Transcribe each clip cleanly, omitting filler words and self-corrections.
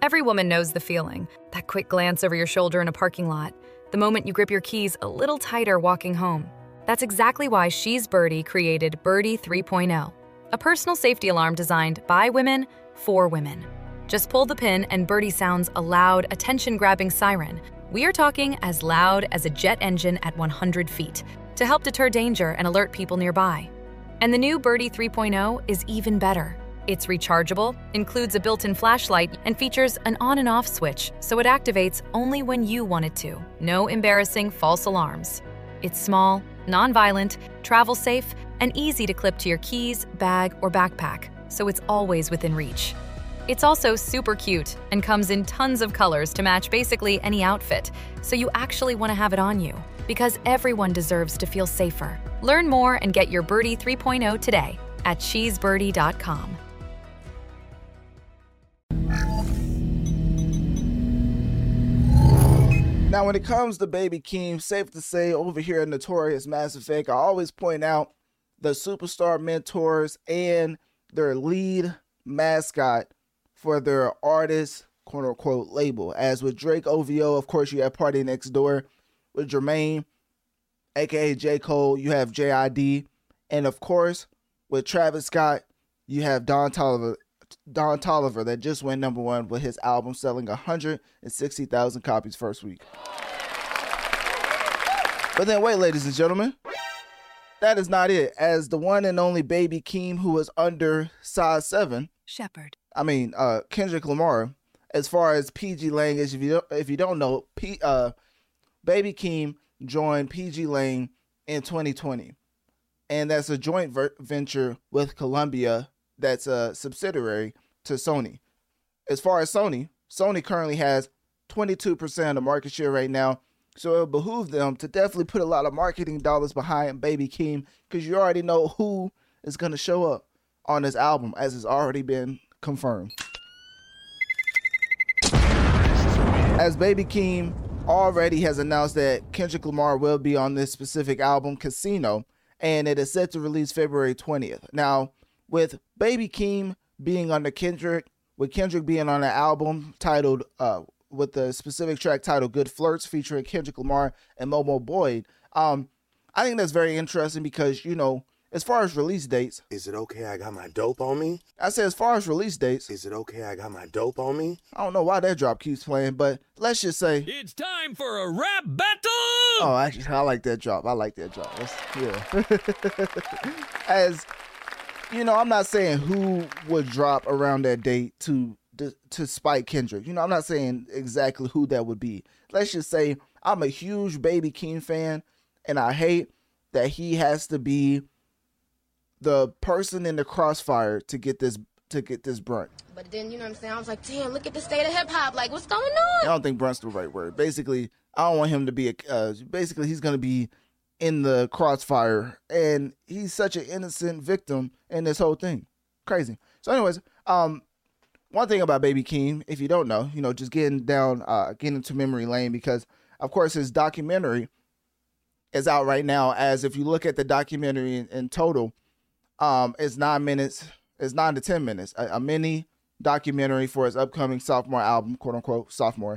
Every woman knows the feeling, that quick glance over your shoulder in a parking lot, the moment you grip your keys a little tighter walking home. That's exactly why She's Birdie created Birdie 3.0, a personal safety alarm designed by women for women. Just pull the pin and Birdie sounds a loud, attention-grabbing siren. We are talking as loud as a jet engine at 100 feet to help deter danger and alert people nearby. And the new Birdie 3.0 is even better. It's rechargeable, includes a built-in flashlight, and features an on and off switch, so it activates only when you want it to. No embarrassing false alarms. It's small, non-violent, travel safe, and easy to clip to your keys, bag, or backpack, so it's always within reach. It's also super cute and comes in tons of colors to match basically any outfit, so you actually want to have it on you, because everyone deserves to feel safer. Learn more and get your Birdie 3.0 today at shesbirdie.com. Now, when it comes to Baby Keem, safe to say over here at Notorious Mass Effect, I always point out the superstar mentors and their lead mascot for their artist, quote unquote, label. As with Drake OVO, of course, you have Party Next Door. With Jermaine, aka J. Cole, you have JID. And of course, with Travis Scott, you have Don Toliver that just went #1 with his album selling 160,000 copies first week. But then wait, ladies and gentlemen, that is not it. As the one and only Baby Keem, who was under size 7, Kendrick Lamar, as far as PG Lang, if you don't know, Baby Keem joined PG Lang in 2020. And that's a joint venture with Columbia that's a subsidiary to Sony. As far as Sony currently has 22% of the market share right now. So it'll behoove them to definitely put a lot of marketing dollars behind Baby Keem, because you already know who is going to show up on this album, as it's already been confirmed. As Baby Keem already has announced that Kendrick Lamar will be on this specific album, Casino, and it is set to release February 20th. Now, with Baby Keem being under Kendrick, with Kendrick being on an album titled, with the specific track titled Good Flirts featuring Kendrick Lamar and Momo Boyd, I think that's very interesting because, you know, as far as release dates... Is it okay I got my dope on me? I said as far as release dates... Is it okay I got my dope on me? I don't know why that drop keeps playing, but let's just say... It's time for a rap battle! Oh, actually, I like that drop. As, you know, I'm not saying who would drop around that date to spite Kendrick. You know, I'm not saying exactly who that would be. Let's just say I'm a huge Baby Keem fan, and I hate that he has to be the person in the crossfire to get this brunt. But then, you know what I'm saying, I was like, damn, look at the state of hip-hop. Like, what's going on? I don't think brunt's the right word. Basically, I don't want him to be basically he's going to be in the crossfire, and he's such an innocent victim in this whole thing. Crazy. So anyways, one thing about Baby Keem, if you don't know, you know, just getting into memory lane, because of course his documentary is out right now. As if you look at the documentary in total, it's 9 to 10 minutes, a mini documentary for his upcoming sophomore album, quote unquote sophomore.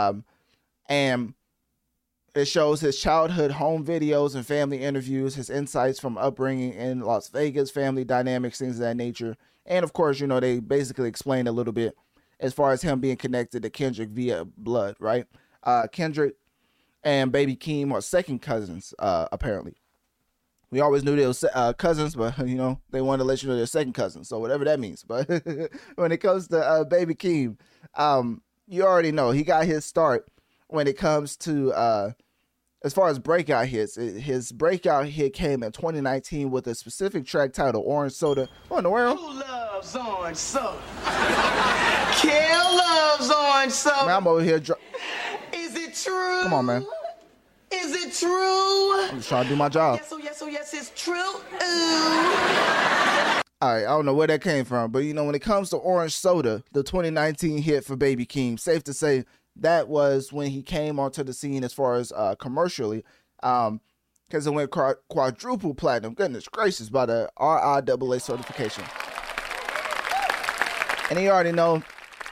And it shows his childhood home videos and family interviews, his insights from upbringing in Las Vegas, family dynamics, things of that nature. And of course, you know, they basically explain a little bit as far as him being connected to Kendrick via blood, right? Kendrick and Baby Keem are second cousins, apparently. We always knew they were cousins, but, you know, they wanted to let you know they're second cousins. So whatever that means. But when it comes to Baby Keem, you already know he got his start when it comes to, as far as breakout hits. His breakout hit came in 2019 with a specific track titled Orange Soda. What in the world? Who loves orange soda? Kill loves orange soda. Man, I'm over here. Is it true? Come on, man. Is it true? I'm just trying to do my job. Yes, it's true. Ooh. All right, I don't know where that came from, but, you know, when it comes to Orange Soda, the 2019 hit for Baby Keem, safe to say that was when he came onto the scene as far as commercially, because it went quadruple platinum. Goodness gracious, by the RIAA certification. And you already know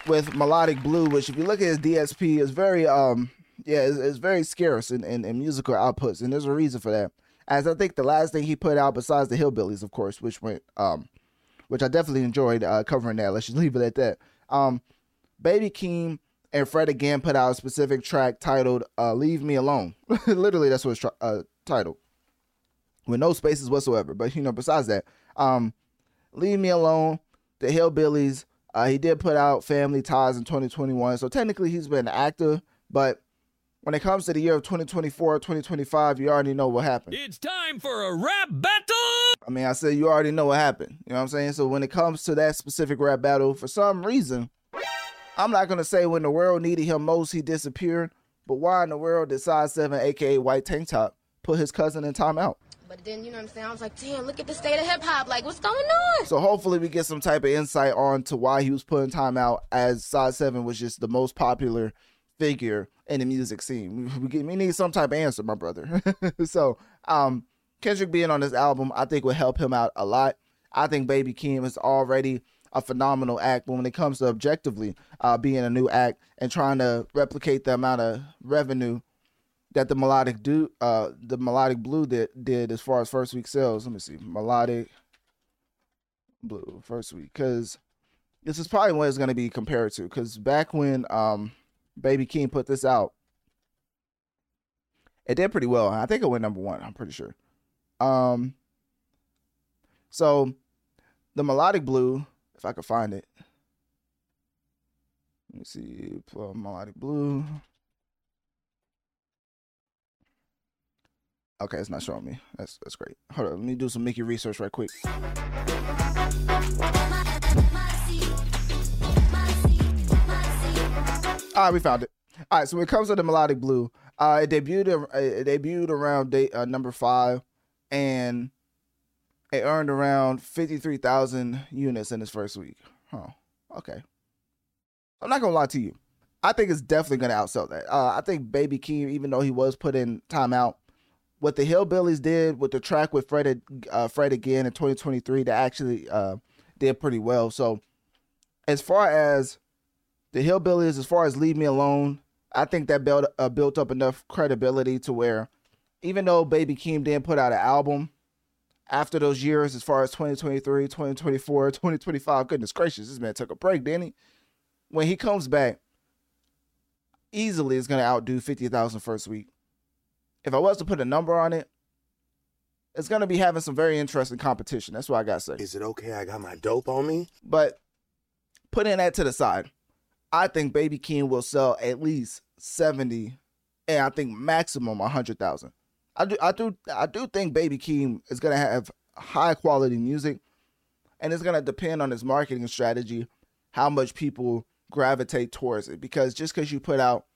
with Melodic Blue, which if you look at his DSP, is very it's very scarce in musical outputs, and there's a reason for that. As I think the last thing he put out, besides the Hillbillies, of course, which I definitely enjoyed covering that. Let's just leave it at that. Baby Keem and Fred again put out a specific track titled "Leave Me Alone." Literally, that's what it's titled, with no spaces whatsoever. But besides that, "Leave Me Alone." The Hillbillies. He did put out Family Ties in 2021, so technically he's been active, but when it comes to the year of 2024, 2025, you already know what happened. It's time for a rap battle! I mean, I said you already know what happened. You know what I'm saying? So when it comes to that specific rap battle, for some reason, I'm not going to say when the world needed him most, he disappeared, but why in the world did Size 7, a.k.a. White Tank Top, put his cousin in timeout? But then, you know what I'm saying? I was like, damn, look at the state of hip hop. Like, what's going on? So hopefully we get some type of insight on to why he was put in timeout, as Size 7 was just the most popular figure in the music scene. We need some type of answer, my brother. So Kendrick being on this album, I think would help him out a lot. I think Baby Keem is already a phenomenal act, but when it comes to objectively being a new act and trying to replicate the amount of revenue that the Melodic Blue did as far as first week sales. Let me see. Melodic Blue first week, because this is probably what it's going to be compared to, because back when Baby Keem put this out, it did pretty well. I think it went number 1, I'm pretty sure. So the Melodic Blue, if I could find it, let me see, Melodic Blue. Okay, it's not showing me. That's great. Hold on, let me do some Mickey research right quick. All right, we found it. All right, so when it comes to the Melodic Blue, it debuted around number 5, and it earned around 53,000 units in its first week. Huh. Okay. I'm not gonna lie to you. I think it's definitely gonna outsell that. I think Baby Keem, even though he was put in timeout, what the Hillbillies did with the track with Fred again in 2023, that actually did pretty well. So as far as the Hillbillies, as far as Leave Me Alone, I think that built up enough credibility to where, even though Baby Keem didn't put out an album after those years, as far as 2023, 2024, 2025, goodness gracious, this man took a break, didn't he? When he comes back, easily is going to outdo 50,000 first week. If I was to put a number on it, it's going to be having some very interesting competition. That's what I got to say. Is it okay I got my dope on me? But putting that to the side, I think Baby Keem will sell at least 70, and I think maximum 100,000. I do think Baby Keem is going to have high quality music, and it's going to depend on his marketing strategy, how much people gravitate towards it. Because just because you're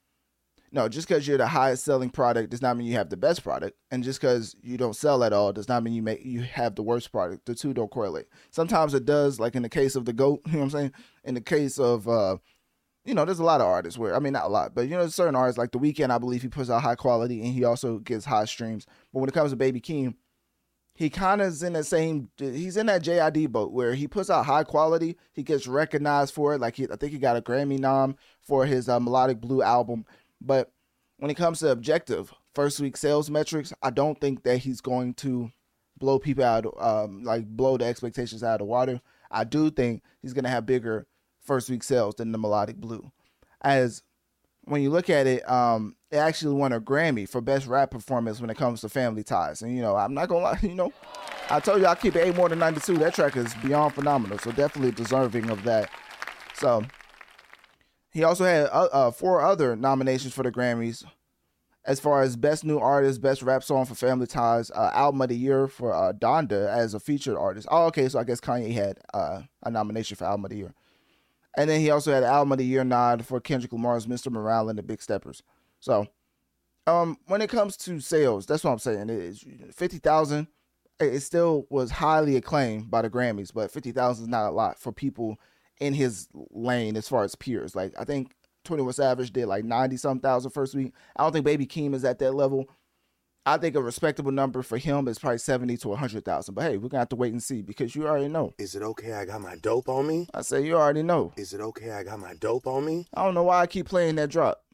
the highest selling product does not mean you have the best product, and just because you don't sell at all does not mean you have the worst product. The two don't correlate. Sometimes it does, like in the case of the GOAT, you know what I'm saying? In the case of there's a lot of artists where, I mean, not a lot, but there's certain artists like The Weeknd, I believe he puts out high quality and he also gets high streams. But when it comes to Baby Keem, he kind of is in he's in that JID boat where he puts out high quality, he gets recognized for it. Like I think he got a Grammy nom for his Melodic Blue album. But when it comes to objective first week sales metrics, I don't think that he's going to blow people out, blow the expectations out of the water. I do think he's going to have bigger first week sales than the Melodic Blue. As when you look at it, it actually won a Grammy for best rap performance when it comes to Family Ties. And, I'm not going to lie, I told you I'll keep it 8 more than 92. That track is beyond phenomenal. So definitely deserving of that. So he also had 4 other nominations for the Grammys as far as Best New Artist, Best Rap Song for Family Ties, Album of the Year for Donda as a featured artist. Oh, okay, so I guess Kanye had a nomination for Album of the Year. And then he also had an Album of the Year nod for Kendrick Lamar's Mr. Morale and the Big Steppers. So when it comes to sales, that's what I'm saying. It's 50,000. It still was highly acclaimed by the Grammys, but 50,000 is not a lot for people in his lane as far as peers. Like, I think 21 Savage did like 90-some thousand first week. I don't think Baby Keem is at that level. I think a respectable number for him is probably 70 to 100,000. But hey, we're gonna have to wait and see because you already know. Is it okay I got my dope on me? I say you already know. Is it okay I got my dope on me? I don't know why I keep playing that drop.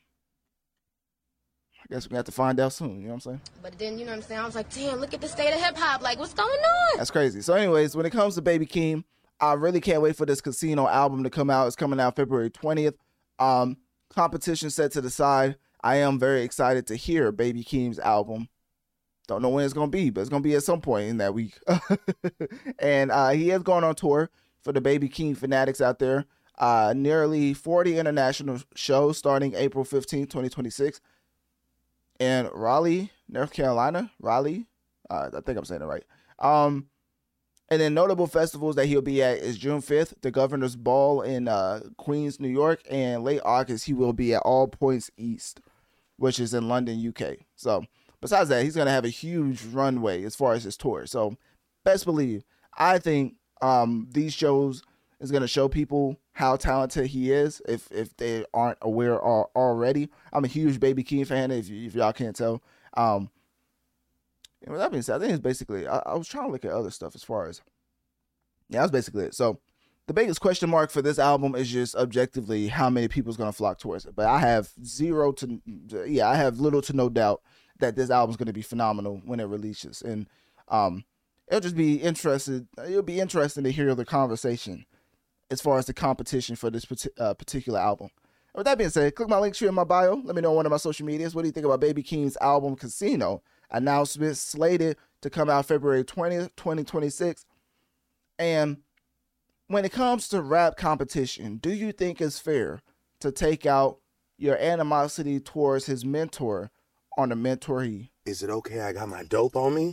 I guess we're gonna have to find out soon, you know what I'm saying? But then, you know what I'm saying? I was like, damn, look at the state of hip hop. Like, what's going on? That's crazy. So anyways, when it comes to Baby Keem, I really can't wait for this Casino album to come out. It's coming out February 20th. Competition set to the side. I am very excited to hear Baby Keem's album. Don't know when it's going to be, but it's going to be at some point in that week. And he is going on tour for the Baby Keem fanatics out there. Nearly 40 international shows starting April 15, 2026. In Raleigh, North Carolina. Raleigh. I think I'm saying it right. And then notable festivals that he'll be at is June 5th, the Governor's Ball in Queens, New York. And late August, he will be at All Points East, which is in London, UK. So besides that, he's going to have a huge runway as far as his tour. So best believe, I think these shows is going to show people how talented he is if they aren't aware already. I'm a huge Baby Keem fan, if y'all can't tell. And with that being said, I think it's basically, I was trying to look at other stuff as far as, yeah, that's basically it. So the biggest question mark for this album is just objectively how many people's going to flock towards it. But I have little to no doubt that this album is going to be phenomenal when it releases. And it'll be interesting to hear the conversation as far as the competition for this particular album. With that being said, click my link tree in my bio. Let me know on one of my social medias. What do you think about Baby Keem's album Casino? Announcement slated to come out February 20th, 2026. And when it comes to rap competition, do you think it's fair to take out your animosity towards his mentor on the mentoree? Is it okay I got my dope on me?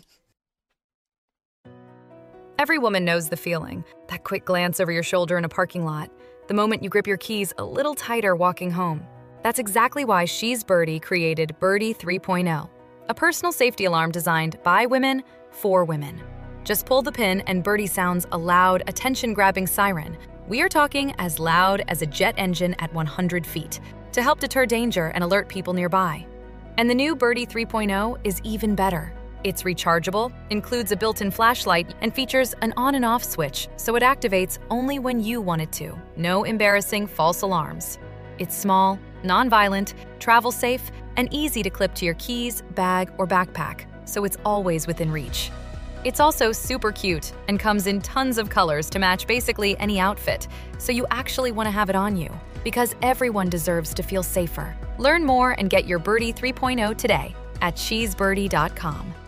Every woman knows the feeling, that quick glance over your shoulder in a parking lot, the moment you grip your keys a little tighter walking home. That's exactly why She's Birdie created Birdie 3.0, a personal safety alarm designed by women for women. Just pull the pin and Birdie sounds a loud, attention-grabbing siren. We are talking as loud as a jet engine at 100 feet to help deter danger and alert people nearby. And the new Birdie 3.0 is even better. It's rechargeable, includes a built-in flashlight, and features an on and off switch, so it activates only when you want it to. No embarrassing false alarms. It's small, non-violent, travel-safe, and easy to clip to your keys, bag, or backpack, so it's always within reach. It's also super cute and comes in tons of colors to match basically any outfit, so you actually want to have it on you, because everyone deserves to feel safer. Learn more and get your Birdie 3.0 today at she'sbirdie.com.